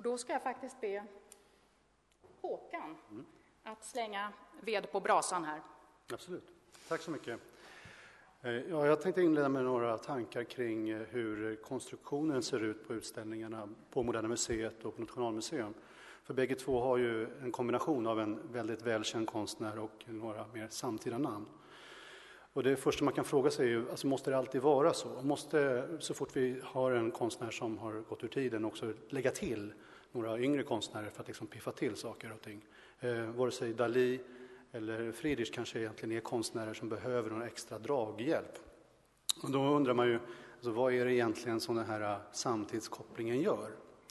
Och då ska jag faktiskt be Håkan att slänga ved på brasan här. Absolut. Tack så mycket. Ja, jag tänkte inleda med några tankar kring hur konstruktionen ser ut på utställningarna på Moderna Museet och på Nationalmuseum. För bägge två har ju en kombination av en väldigt välkänd konstnär och några mer samtida namn. Och det första man kan fråga sig är ju, alltså måste det alltid vara så? Måste, så fort vi har en konstnär som har gått ur tiden, också lägga till några yngre konstnärer för att liksom piffa till saker och ting? Vare sig Dalí eller Friedrich kanske egentligen är konstnärer som behöver någon extra draghjälp. Och då undrar man ju, alltså, vad är det egentligen som den här samtidskopplingen gör?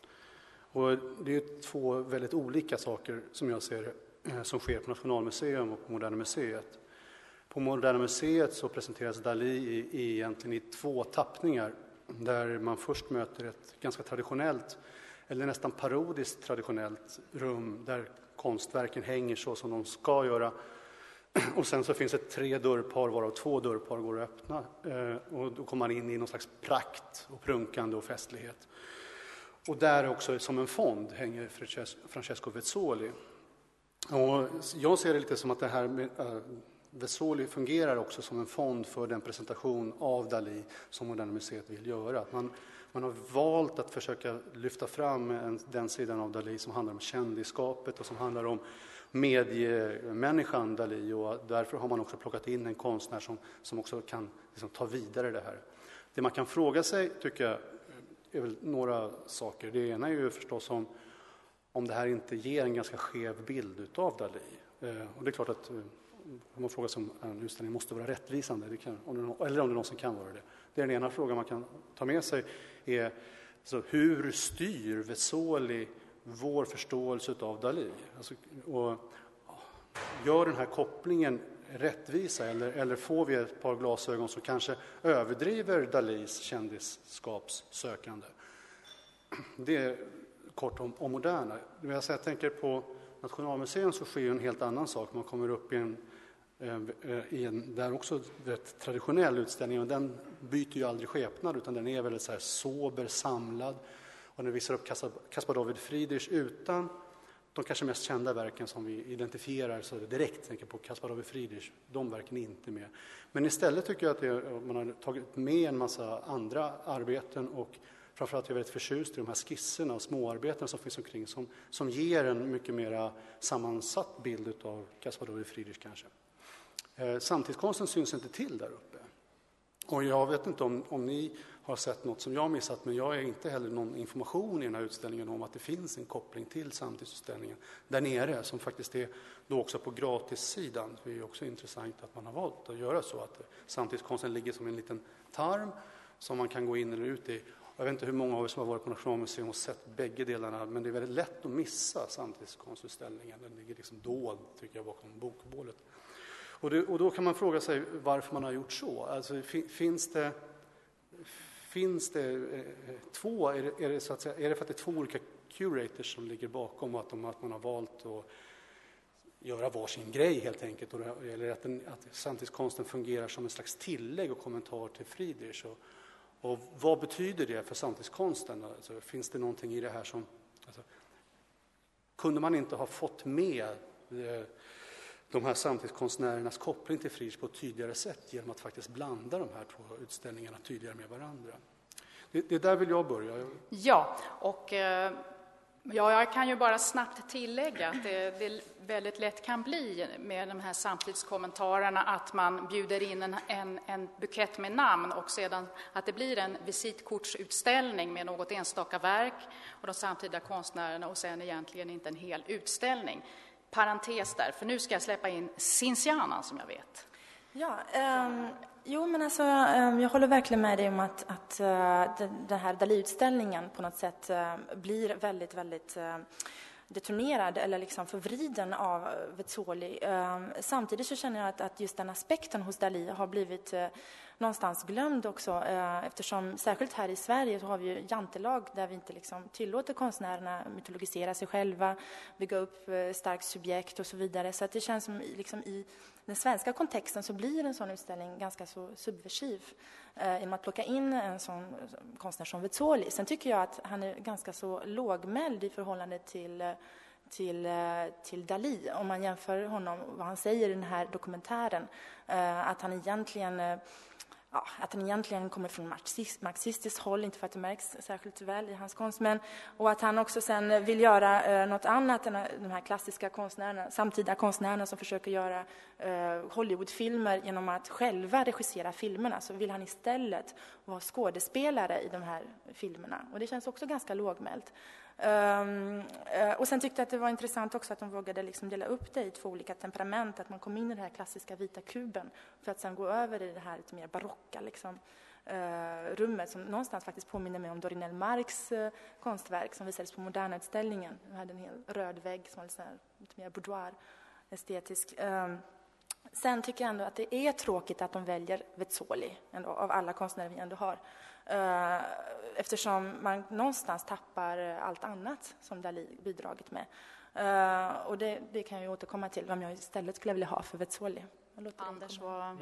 Och det är två väldigt olika saker som jag ser som sker på Nationalmuseum och på Moderna Museet. På Moderna Museet så presenteras Dalí egentligen i två tappningar, där man först möter ett ganska traditionellt, eller nästan parodiskt traditionellt rum där konstverken hänger så som de ska göra. Och sen så finns det 3 dörrpar, varav 2 dörrpar går att öppna. Och då kommer man in i någon slags prakt och prunkande och festlighet. Och där också som en fond hänger Francesco Vezzoli. Och jag ser det lite som att det här med Vezzoli fungerar också som en fond för den presentation av Dalí som Moderna Museet vill göra. Att man har valt att försöka lyfta fram den sidan av Dalí som handlar om kändisskapet och som handlar om mediemänniskan Dalí, och därför har man också plockat in en konstnär som också kan liksom ta vidare det här. Det man kan fråga sig, tycker jag, är väl några saker. Det ena är ju förstås om det här inte ger en ganska skev bild utav Dalí. Och det är klart att man frågar sig om en utställning måste vara rättvisande, eller om det någonsin kan vara det. Det är den ena frågan man kan ta med sig, är alltså, hur styr Vezzoli vår förståelse av Dalí? Alltså, och gör den här kopplingen rättvisa, eller får vi ett par glasögon som kanske överdriver Dalís kändisskapssökande? Det är kort om Moderna. Jag tänker på Nationalmuseum, så sker en helt annan sak. Man kommer upp i en där också rätt traditionell utställning, och den byter ju aldrig skepnad, utan den är väldigt så här sober, samlad, och den visar upp Caspar David Friedrich utan de kanske mest kända verken som vi identifierar så direkt, tänker på Caspar David Friedrich, de verken är inte med. Men istället tycker jag att man har tagit med en massa andra arbeten, och framförallt är jag väldigt förtjust i de här skisserna och småarbeten som finns omkring, som ger en mycket mer sammansatt bild av Caspar David Friedrich kanske. Samtidskonsten syns inte till där uppe. Och jag vet inte om ni har sett något som jag har missat, men jag har inte heller någon information i den här utställningen om att det finns en koppling till samtidsutställningen där nere, som faktiskt är då också på gratissidan. Det är också intressant att man har valt att göra så, att samtidskonsten ligger som en liten tarm som man kan gå in eller ut i. Jag vet inte hur många av er som har varit på Nationalmuseum och sett bägge delarna, men det är väldigt lätt att missa samtidskonstutställningen. Den ligger liksom dold, tycker jag, bakom bokbålet. Och då kan man fråga sig varför man har gjort så. Alltså, finns det två, är det så att säga, är det för att det är två olika curators som ligger bakom, att man har valt att göra varsin grej helt enkelt, eller att samtidskonsten fungerar som en slags tillägg och kommentar till Friedrich? Och vad betyder det för samtidskonsten? Alltså, finns det någonting i det här som... Alltså, kunde man inte ha fått med de här samtidskonstnärernas koppling till Friedrich på ett tydligare sätt genom att faktiskt blanda de här två utställningarna tydligare med varandra? Det där vill jag börja. Ja, och jag kan ju bara snabbt tillägga att det väldigt lätt kan bli med de här samtidskommentarerna att man bjuder in en bukett med namn, och sedan att det blir en visitkortsutställning med något enstaka verk och de samtida konstnärerna, och sen egentligen inte en hel utställning. Parentes där, för nu ska jag släppa in Cinciana som jag vet. Ja, men alltså, jag håller verkligen med dig om att den här Dalí-utställningen på något sätt blir väldigt, väldigt deturnerad eller liksom förvriden av Vezzoli. Samtidigt så känner jag att just den aspekten hos Dalí har blivit någonstans glömd också, eftersom särskilt här i Sverige så har vi ju jantelag där vi inte liksom tillåter konstnärerna mytologisera sig själva, bygga upp starkt subjekt och så vidare. Så att det känns som liksom i den svenska kontexten så blir en sån utställning ganska så subversiv genom att plocka in en sån konstnär som Vezzoli. Sen tycker jag att han är ganska så lågmäld i förhållande till Dalí. Om man jämför honom, vad han säger i den här dokumentären, att han egentligen kommer från marxistiskt håll, inte för att det märks särskilt väl i hans konst, men och att han också sen vill göra något annat än de här klassiska konstnärerna, samtida konstnärerna som försöker göra Hollywoodfilmer genom att själva regissera filmerna, så vill han istället vara skådespelare i de här filmerna. Och det känns också ganska lågmält. Och sen tyckte jag att det var intressant också att de vågade liksom dela upp det i 2 olika temperament, att man kom in i den här klassiska vita kuben för att sen gå över i det här lite mer barocka liksom, rummet som någonstans faktiskt påminner mig om Dorinel Marks konstverk som visades på Moderna-utställningen. De hade en hel röd vägg som var lite mer boudoir estetisk. Sen tycker jag ändå att det är tråkigt att de väljer Vezzoli ändå, av alla konstnärer vi ändå har. Eftersom man någonstans tappar allt annat som Dalí bidragit med. Och det kan jag återkomma till, vad jag istället skulle vilja ha för Vezzoli. Anders,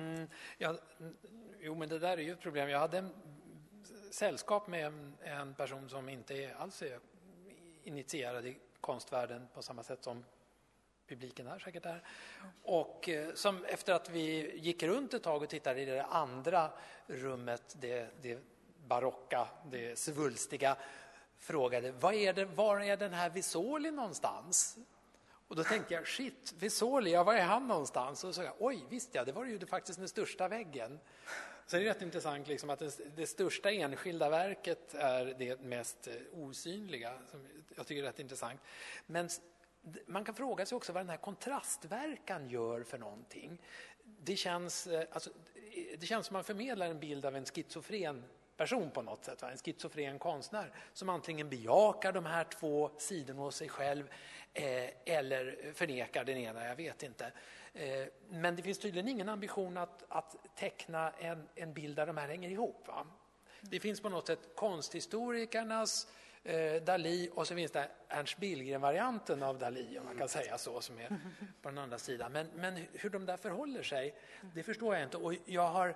jo, men det där är ju ett problem. Jag hade sällskap med en person som inte alls är initierad i konstvärlden på samma sätt som publiken här säkert är. Och som efter att vi gick runt ett tag och tittade i det andra rummet, det barocka, det svulstiga, frågade var är den här Vezzoli någonstans? Och då tänkte jag, shit, Vezzoli, var är han någonstans? Och så sa jag, oj, visst ja, det var ju faktiskt den största väggen. Så det är rätt intressant liksom, att det största enskilda verket är det mest osynliga, som jag tycker är rätt intressant. Men man kan fråga sig också vad den här kontrastverkan gör för någonting. Det känns som man förmedlar en bild av en schizofren person på något sätt, en schizofren konstnär som antingen bejakar de här 2 sidorna hos sig själv eller förnekar den ena, jag vet inte. Men det finns tydligen ingen ambition att teckna en bild där de här hänger ihop. Va? Det finns på något sätt konsthistorikernas Dalí och så finns det Ernst Billgren-varianten av Dalí, om man kan säga så, som är på den andra sidan. Men hur de där förhåller sig, det förstår jag inte. Och jag har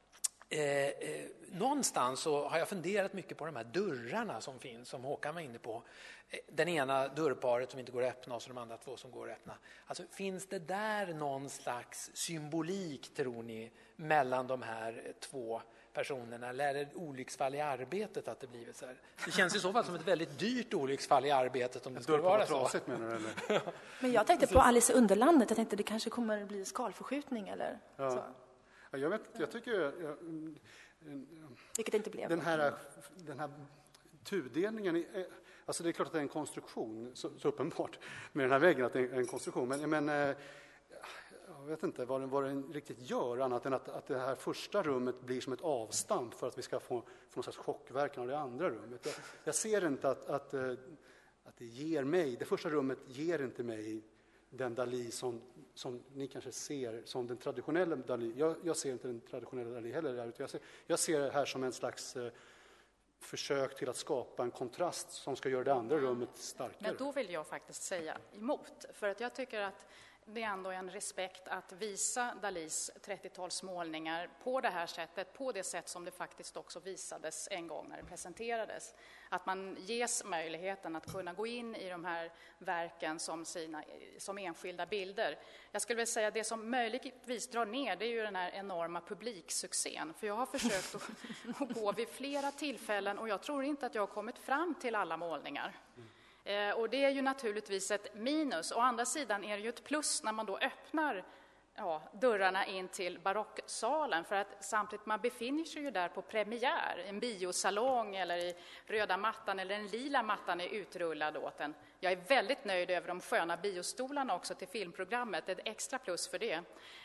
någonstans så har jag funderat mycket på de här dörrarna som finns, som Håkan var inne på. Den ena dörrparet som inte går att öppna och så de andra 2 som går att öppna. Alltså, finns det där någon slags symbolik, tror ni, mellan de här 2 personerna, eller är det ett olycksfall i arbetet att det blivit så här? Det känns i så fall som ett väldigt dyrt olycksfall i arbetet om det skulle vara så. Trasigt, menar du, eller? Men jag tänkte på Alice i Underlandet, jag tänkte det kanske kommer att bli skalförskjutning eller så. Ja, jag tycker vilket inte blev. Den här tudelningen, alltså det är klart att det är en konstruktion, så uppenbart med den här väggen att det är en konstruktion, men jag vet inte vad den riktigt gör, annat än att det här första rummet blir som ett avstamp för att vi ska få någon slags chockverkan av det andra rummet. Jag ser inte att det ger mig, det första rummet ger inte mig den Dalí som ni kanske ser som den traditionella Dalí. Jag ser inte den traditionella Dalí heller där ute. Jag ser det här som en slags försök till att skapa en kontrast som ska göra det andra rummet starkare. Men då vill jag faktiskt säga emot, för att jag tycker att det är ändå en respekt att visa Dalís 30-talsmålningar på det här sättet, på det sätt som det faktiskt också visades en gång när det presenterades. Att man ges möjligheten att kunna gå in i de här verken som enskilda bilder. Jag skulle vilja säga att det som möjligtvis drar ner, det är ju den här enorma publiksuccén. För jag har försökt att gå vid flera tillfällen och jag tror inte att jag har kommit fram till alla målningar. Och det är ju naturligtvis ett minus. Å andra sidan är det ju ett plus när man då öppnar dörrarna in till barocksalen, för att samtidigt man befinner sig ju där på premiär, en biosalong eller i röda mattan eller den lila mattan är utrullad åt en. Jag är väldigt nöjd över de sköna biostolarna också till filmprogrammet, ett extra plus för det.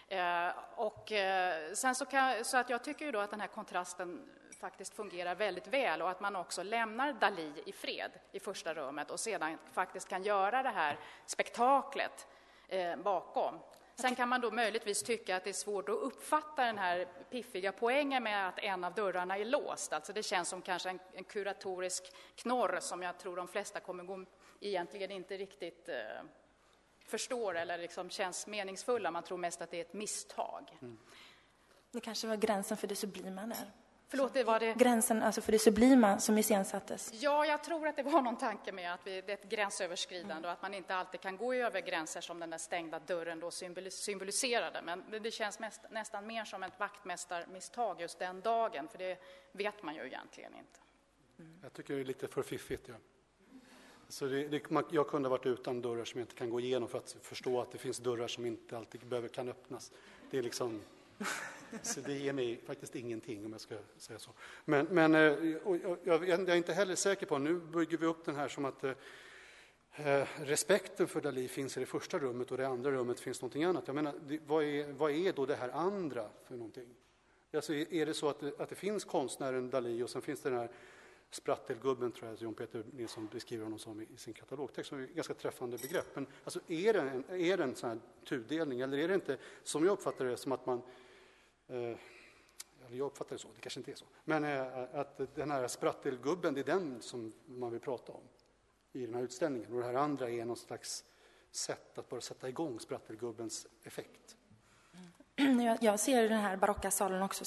Sen så att jag tycker ju då att den här kontrasten faktiskt fungerar väldigt väl och att man också lämnar Dalí i fred i första rummet och sedan faktiskt kan göra det här spektaklet bakom. Sen kan man då möjligtvis tycka att det är svårt att uppfatta den här piffiga poängen med att en av dörrarna är låst. Alltså det känns som kanske en kuratorisk knorr som jag tror de flesta kommer gå egentligen inte riktigt förstår eller liksom känns meningsfulla. Man tror mest att det är ett misstag. Det kanske var gränsen för det sublima där. Förlåt, det var det... Gränsen alltså för det sublima som iscensattes. Ja, jag tror att det var någon tanke med att det är ett gränsöverskridande och att man inte alltid kan gå över gränser som den där stängda dörren då symboliserade. Men det känns nästan mer som ett vaktmästarmisstag just den dagen, för det vet man ju egentligen inte. Jag tycker det är lite för fiffigt. Ja. Så jag kunde ha varit utan dörrar som jag inte kan gå igenom för att förstå att det finns dörrar som inte alltid kan öppnas. Det är liksom... Så det ger mig faktiskt ingenting om jag ska säga så. Men jag är inte heller säker på, nu bygger vi upp den här som att respekten för Dalí finns i det första rummet och det andra rummet finns någonting annat. Jag menar, vad är då det här andra för någonting? Alltså, är det så att det finns konstnären Dalí och sen finns det den här sprattelgubben, tror jag John Peter Nilsson beskriver honom som i sin katalogtext, som är ett ganska träffande begrepp. Men alltså, är det en sån här tudelning, eller är det inte, som jag uppfattar det, som att man jag uppfattar det så, det kanske inte är så, men att den här sprattelgubben, det är den som man vill prata om i den här utställningen, och det här andra är någon slags sätt att bara sätta igång sprattelgubbens effekt. Jag ser den här barocka salen också